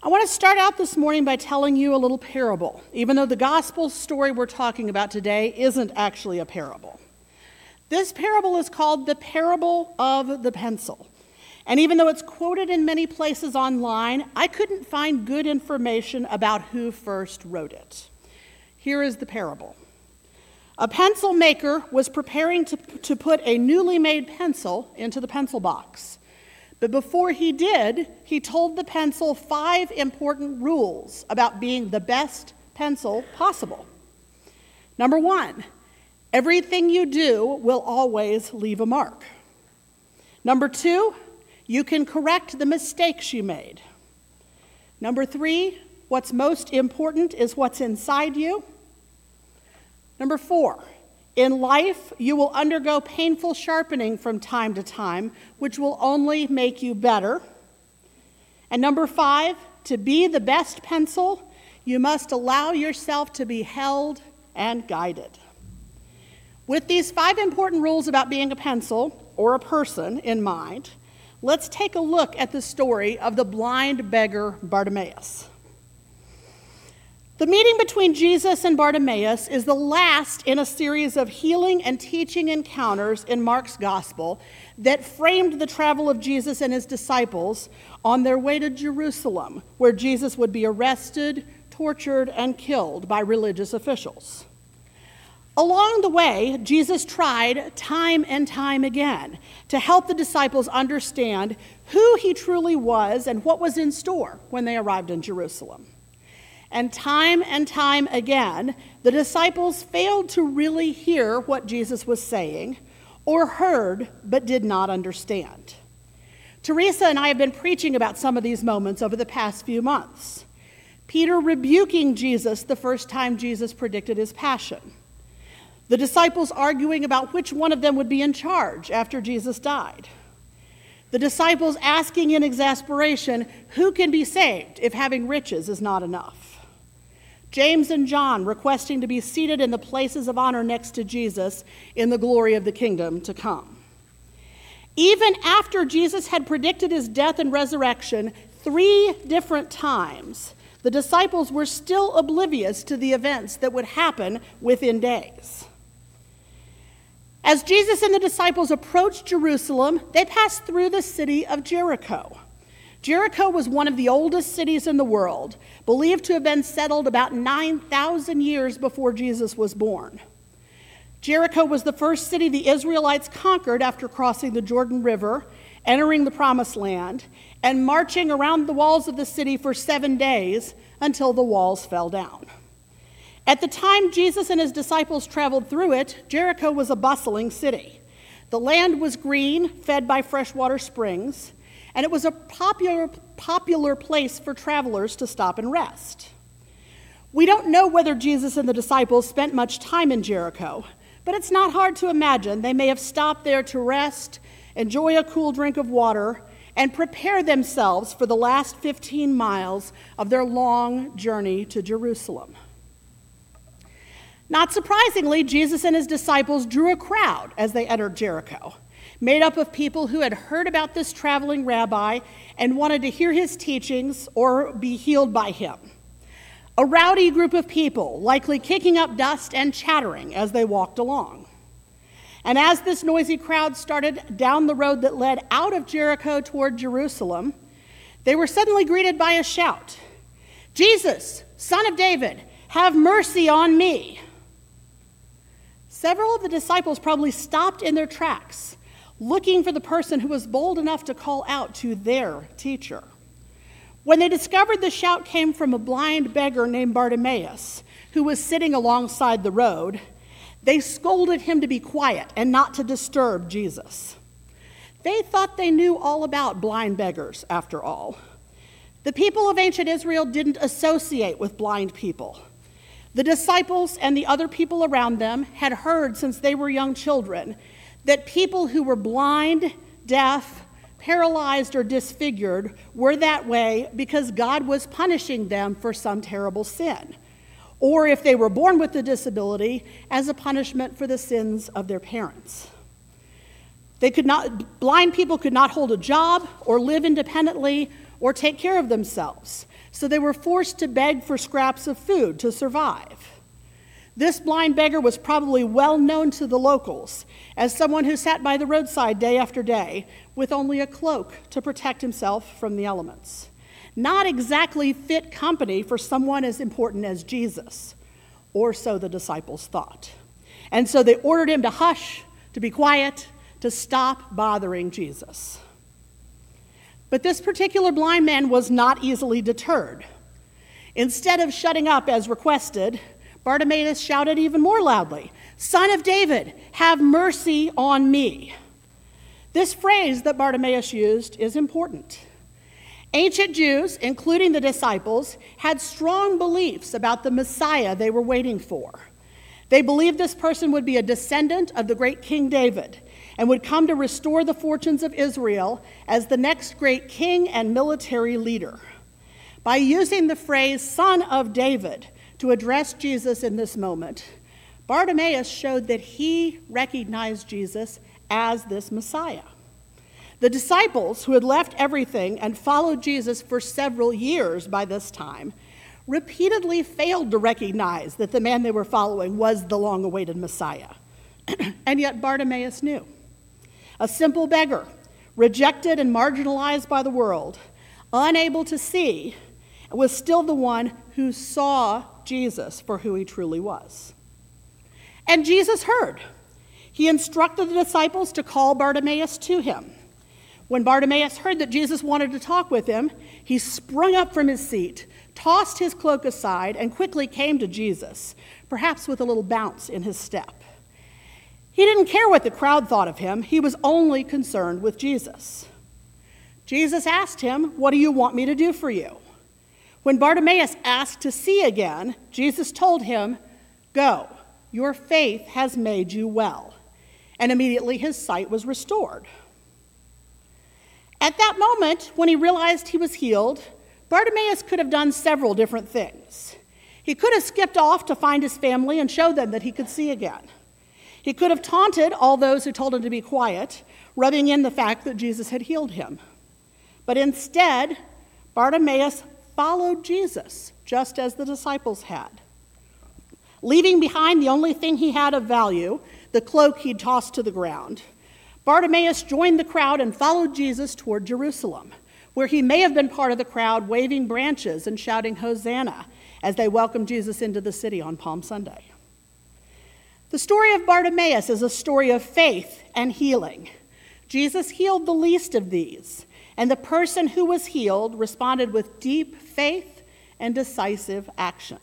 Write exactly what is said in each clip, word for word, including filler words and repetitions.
I want to start out this morning by telling you a little parable, even though the gospel story we're talking about today isn't actually a parable. This parable is called the parable of the pencil. And even though it's quoted in many places online, I couldn't find good information about who first wrote it. Here is the parable. A pencil maker was preparing to, to put a newly made pencil into the pencil box. But before he did, he told the pencil five important rules about being the best pencil possible. Number one, everything you do will always leave a mark. Number two, you can correct the mistakes you made. Number three, what's most important is what's inside you. Number four, in life, you will undergo painful sharpening from time to time, which will only make you better. And number five, to be the best pencil, you must allow yourself to be held and guided. With these five important rules about being a pencil, or a person, in mind, let's take a look at the story of the blind beggar Bartimaeus. The meeting between Jesus and Bartimaeus is the last in a series of healing and teaching encounters in Mark's gospel that framed the travel of Jesus and his disciples on their way to Jerusalem, where Jesus would be arrested, tortured, and killed by religious officials. Along the way, Jesus tried time and time again to help the disciples understand who he truly was and what was in store when they arrived in Jerusalem. And time and time again, the disciples failed to really hear what Jesus was saying, or heard but did not understand. Teresa and I have been preaching about some of these moments over the past few months. Peter rebuking Jesus the first time Jesus predicted his passion. The disciples arguing about which one of them would be in charge after Jesus died. The disciples asking in exasperation, who can be saved if having riches is not enough? James and John requesting to be seated in the places of honor next to Jesus in the glory of the kingdom to come. Even after Jesus had predicted his death and resurrection three different times, the disciples were still oblivious to the events that would happen within days. As Jesus and the disciples approached Jerusalem, they passed through the city of Jericho. Jericho was one of the oldest cities in the world, believed to have been settled about nine thousand years before Jesus was born. Jericho was the first city the Israelites conquered after crossing the Jordan River, entering the Promised Land, and marching around the walls of the city for seven days until the walls fell down. At the time Jesus and his disciples traveled through it, Jericho was a bustling city. The land was green, fed by freshwater springs, and it was a popular, popular place for travelers to stop and rest. We don't know whether Jesus and the disciples spent much time in Jericho, but it's not hard to imagine they may have stopped there to rest, enjoy a cool drink of water, and prepare themselves for the last fifteen miles of their long journey to Jerusalem. Not surprisingly, Jesus and his disciples drew a crowd as they entered Jericho, made up of people who had heard about this traveling rabbi and wanted to hear his teachings or be healed by him. A rowdy group of people, likely kicking up dust and chattering as they walked along. And as this noisy crowd started down the road that led out of Jericho toward Jerusalem, they were suddenly greeted by a shout, "Jesus, Son of David, have mercy on me." Several of the disciples probably stopped in their tracks, looking for the person who was bold enough to call out to their teacher. When they discovered the shout came from a blind beggar named Bartimaeus, who was sitting alongside the road, they scolded him to be quiet and not to disturb Jesus. They thought they knew all about blind beggars, after all. The people of ancient Israel didn't associate with blind people. The disciples and the other people around them had heard since they were young children that people who were blind, deaf, paralyzed, or disfigured were that way because God was punishing them for some terrible sin, or if they were born with the disability, as a punishment for the sins of their parents. They could not, blind people could not hold a job or live independently or take care of themselves, so they were forced to beg for scraps of food to survive. This blind beggar was probably well known to the locals as someone who sat by the roadside day after day with only a cloak to protect himself from the elements. Not exactly fit company for someone as important as Jesus, or so the disciples thought. And so they ordered him to hush, to be quiet, to stop bothering Jesus. But this particular blind man was not easily deterred. Instead of shutting up as requested, Bartimaeus shouted even more loudly, "Son of David, have mercy on me." This phrase that Bartimaeus used is important. Ancient Jews, including the disciples, had strong beliefs about the Messiah they were waiting for. They believed this person would be a descendant of the great King David and would come to restore the fortunes of Israel as the next great king and military leader. By using the phrase "Son of David" to address Jesus in this moment, Bartimaeus showed that he recognized Jesus as this Messiah. The disciples, who had left everything and followed Jesus for several years by this time, repeatedly failed to recognize that the man they were following was the long-awaited Messiah. And yet Bartimaeus knew. A simple beggar, rejected and marginalized by the world, unable to see, was still the one who saw Jesus for who he truly was. And Jesus heard. He instructed the disciples to call Bartimaeus to him. When Bartimaeus heard that Jesus wanted to talk with him, he sprung up from his seat, tossed his cloak aside, and quickly came to Jesus, perhaps with a little bounce in his step. He didn't care what the crowd thought of him. He was only concerned with Jesus. Jesus asked him, "What do you want me to do for you?" When Bartimaeus asked to see again, Jesus told him, "Go, your faith has made you well." And immediately his sight was restored. At that moment, when he realized he was healed, Bartimaeus could have done several different things. He could have skipped off to find his family and show them that he could see again. He could have taunted all those who told him to be quiet, rubbing in the fact that Jesus had healed him. But instead, Bartimaeus followed Jesus, just as the disciples had. Leaving behind the only thing he had of value, the cloak he'd tossed to the ground, Bartimaeus joined the crowd and followed Jesus toward Jerusalem, where he may have been part of the crowd waving branches and shouting Hosanna as they welcomed Jesus into the city on Palm Sunday. The story of Bartimaeus is a story of faith and healing. Jesus healed the least of these, and the person who was healed responded with deep faith and decisive action.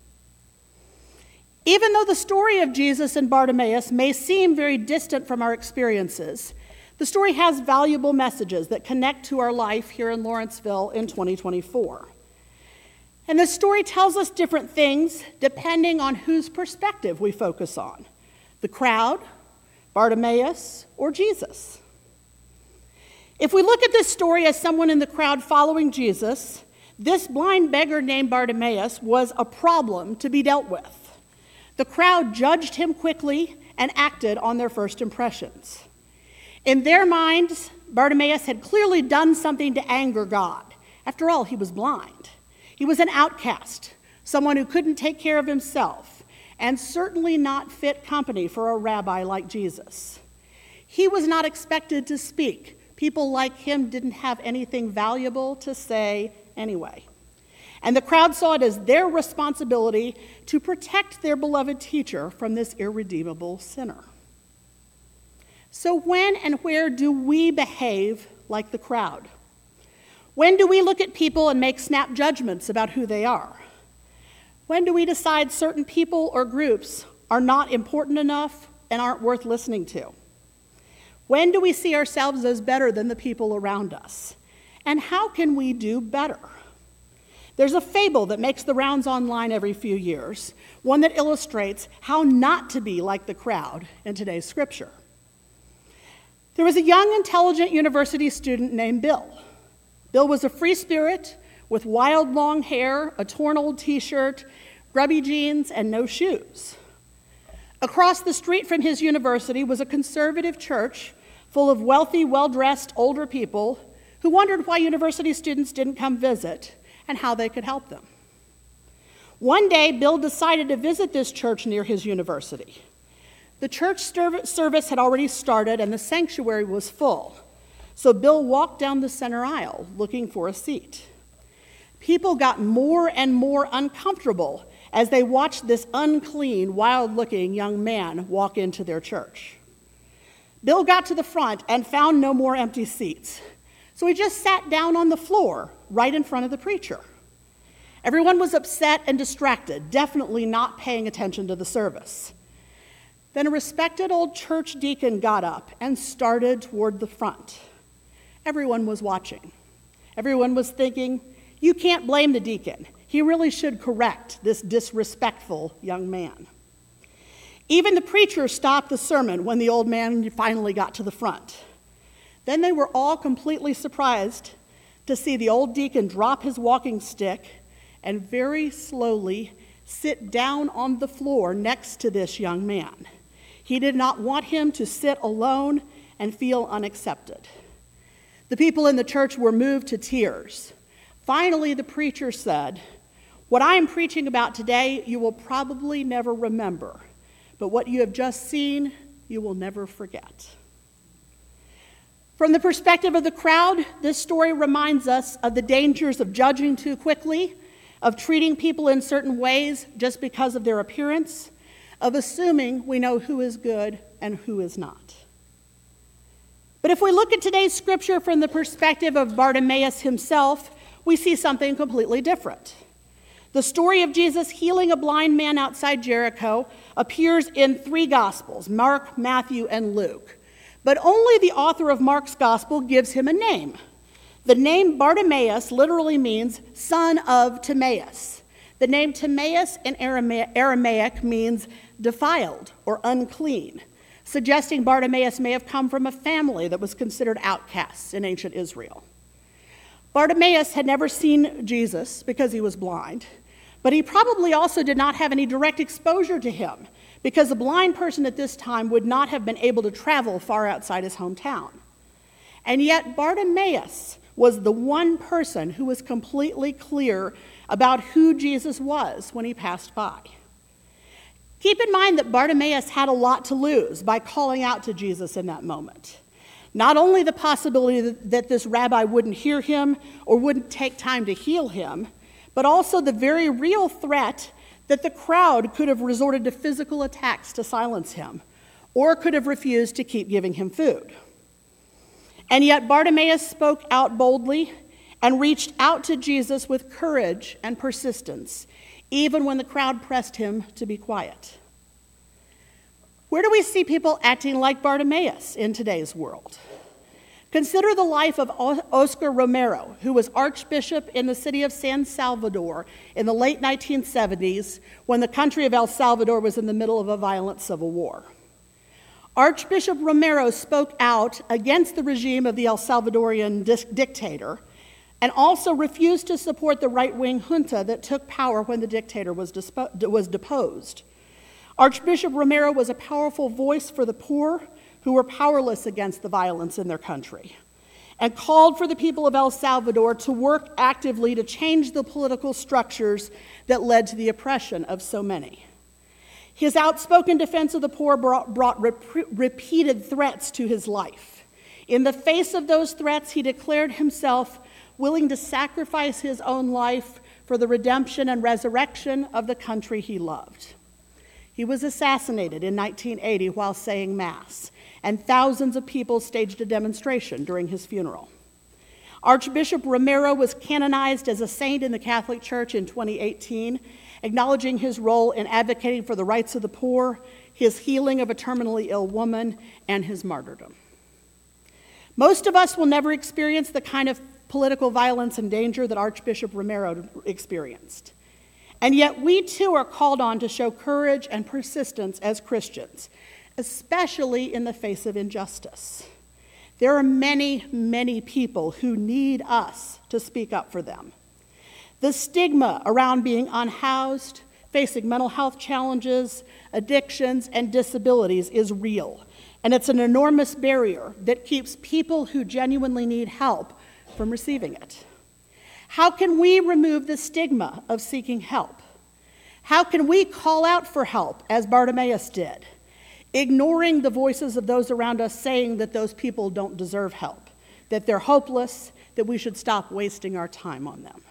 Even though the story of Jesus and Bartimaeus may seem very distant from our experiences, the story has valuable messages that connect to our life here in Lawrenceville in twenty twenty-four. And the story tells us different things depending on whose perspective we focus on: the crowd, Bartimaeus, or Jesus. If we look at this story as someone in the crowd following Jesus, this blind beggar named Bartimaeus was a problem to be dealt with. The crowd judged him quickly and acted on their first impressions. In their minds, Bartimaeus had clearly done something to anger God. After all, he was blind. He was an outcast, someone who couldn't take care of himself, and certainly not fit company for a rabbi like Jesus. He was not expected to speak. People like him didn't have anything valuable to say anyway. And the crowd saw it as their responsibility to protect their beloved teacher from this irredeemable sinner. So when and where do we behave like the crowd? When do we look at people and make snap judgments about who they are? When do we decide certain people or groups are not important enough and aren't worth listening to? When do we see ourselves as better than the people around us? And how can we do better? There's a fable that makes the rounds online every few years, one that illustrates how not to be like the crowd in today's scripture. There was a young, intelligent university student named Bill. Bill was a free spirit with wild long hair, a torn old t-shirt, grubby jeans, and no shoes. Across the street from his university was a conservative church full of wealthy, well-dressed older people who wondered why university students didn't come visit and how they could help them. One day, Bill decided to visit this church near his university. The church service had already started and the sanctuary was full, so Bill walked down the center aisle looking for a seat. People got more and more uncomfortable as they watched this unclean, wild-looking young man walk into their church. Bill got to the front and found no more empty seats, so he just sat down on the floor right in front of the preacher. Everyone was upset and distracted, definitely not paying attention to the service. Then a respected old church deacon got up and started toward the front. Everyone was watching. Everyone was thinking, you can't blame the deacon. He really should correct this disrespectful young man. Even the preacher stopped the sermon when the old man finally got to the front. Then they were all completely surprised to see the old deacon drop his walking stick and very slowly sit down on the floor next to this young man. He did not want him to sit alone and feel unaccepted. The people in the church were moved to tears. Finally, the preacher said, "What I am preaching about today, you will probably never remember, but what you have just seen, you will never forget." From the perspective of the crowd, this story reminds us of the dangers of judging too quickly, of treating people in certain ways just because of their appearance, of assuming we know who is good and who is not. But if we look at today's scripture from the perspective of Bartimaeus himself, we see something completely different. The story of Jesus healing a blind man outside Jericho appears in three Gospels, Mark, Matthew, and Luke. But only the author of Mark's Gospel gives him a name. The name Bartimaeus literally means son of Timaeus. The name Timaeus in Aramaic means defiled or unclean, suggesting Bartimaeus may have come from a family that was considered outcasts in ancient Israel. Bartimaeus had never seen Jesus because he was blind, but he probably also did not have any direct exposure to him because a blind person at this time would not have been able to travel far outside his hometown. And yet Bartimaeus was the one person who was completely clear about who Jesus was when he passed by. Keep in mind that Bartimaeus had a lot to lose by calling out to Jesus in that moment. Not only the possibility that this rabbi wouldn't hear him or wouldn't take time to heal him, but also the very real threat that the crowd could have resorted to physical attacks to silence him, or could have refused to keep giving him food. And yet Bartimaeus spoke out boldly and reached out to Jesus with courage and persistence, even when the crowd pressed him to be quiet. Where do we see people acting like Bartimaeus in today's world? Consider the life of Oscar Romero, who was archbishop in the city of San Salvador in the late nineteen seventies when the country of El Salvador was in the middle of a violent civil war. Archbishop Romero spoke out against the regime of the El Salvadorian dictator and also refused to support the right-wing junta that took power when the dictator was, dispo- was deposed. Archbishop Romero was a powerful voice for the poor who were powerless against the violence in their country, and called for the people of El Salvador to work actively to change the political structures that led to the oppression of so many. His outspoken defense of the poor brought, brought rep- repeated threats to his life. In the face of those threats, he declared himself willing to sacrifice his own life for the redemption and resurrection of the country he loved. He was assassinated in nineteen eighty while saying Mass, and thousands of people staged a demonstration during his funeral. Archbishop Romero was canonized as a saint in the Catholic Church in twenty eighteen, acknowledging his role in advocating for the rights of the poor, his healing of a terminally ill woman, and his martyrdom. Most of us will never experience the kind of political violence and danger that Archbishop Romero experienced. And yet we too are called on to show courage and persistence as Christians, especially in the face of injustice. There are many, many people who need us to speak up for them. The stigma around being unhoused, facing mental health challenges, addictions, and disabilities is real, and it's an enormous barrier that keeps people who genuinely need help from receiving it? How can we remove the stigma of seeking help? How can we call out for help as Bartimaeus did, ignoring the voices of those around us saying that those people don't deserve help, that they're hopeless, that we should stop wasting our time on them?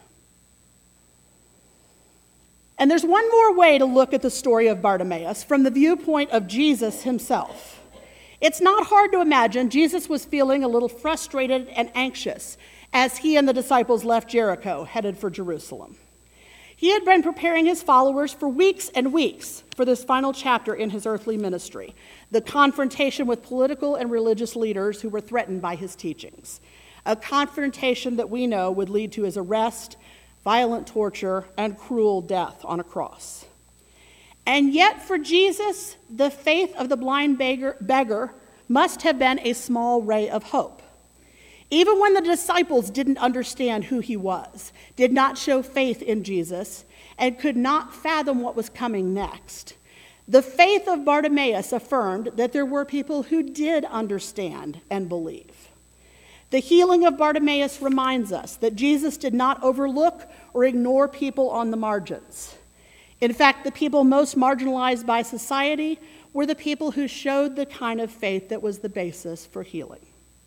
And there's one more way to look at the story of Bartimaeus from the viewpoint of Jesus himself. It's not hard to imagine Jesus was feeling a little frustrated and anxious as he and the disciples left Jericho, headed for Jerusalem. He had been preparing his followers for weeks and weeks for this final chapter in his earthly ministry, the confrontation with political and religious leaders who were threatened by his teachings, a confrontation that we know would lead to his arrest, violent torture, and cruel death on a cross. And yet for Jesus, the faith of the blind beggar, beggar must have been a small ray of hope. Even when the disciples didn't understand who he was, did not show faith in Jesus, and could not fathom what was coming next, the faith of Bartimaeus affirmed that there were people who did understand and believe. The healing of Bartimaeus reminds us that Jesus did not overlook or ignore people on the margins. In fact, the people most marginalized by society were the people who showed the kind of faith that was the basis for healing.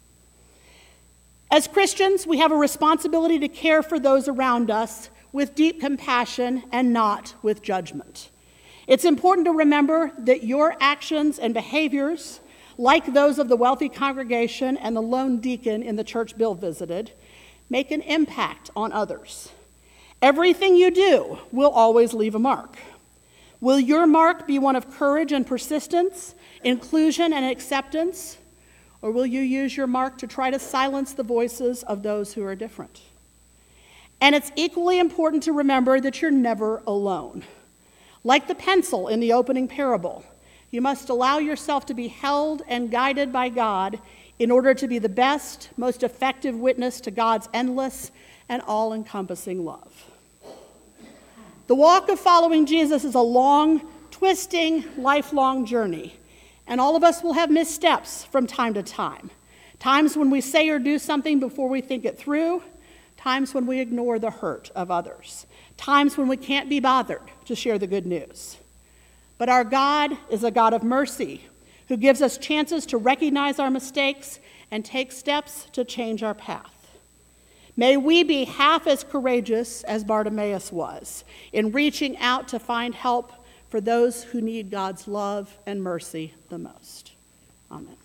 As Christians, we have a responsibility to care for those around us with deep compassion and not with judgment. It's important to remember that your actions and behaviors, like those of the wealthy congregation and the lone deacon in the church Bill visited, make an impact on others. Everything you do will always leave a mark. Will your mark be one of courage and persistence, inclusion and acceptance, or will you use your mark to try to silence the voices of those who are different? And it's equally important to remember that you're never alone. Like the pencil in the opening parable, you must allow yourself to be held and guided by God in order to be the best, most effective witness to God's endless and all-encompassing love. The walk of following Jesus is a long, twisting, lifelong journey, and all of us will have missteps from time to time. Times when we say or do something before we think it through, times when we ignore the hurt of others, times when we can't be bothered to share the good news. But our God is a God of mercy who gives us chances to recognize our mistakes and take steps to change our path. May we be half as courageous as Bartimaeus was in reaching out to find help for those who need God's love and mercy the most. Amen.